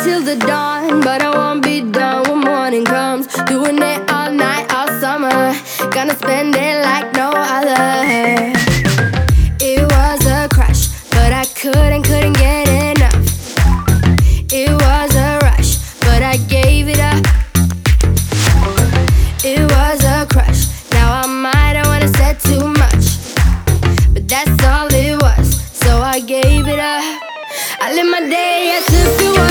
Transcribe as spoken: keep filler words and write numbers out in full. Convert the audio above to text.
till the dawn, but I won't be done when morning comes. Doing it all night, all summer. Gonna spend it like no other. It was a crush, but I couldn't, couldn't get enough. It was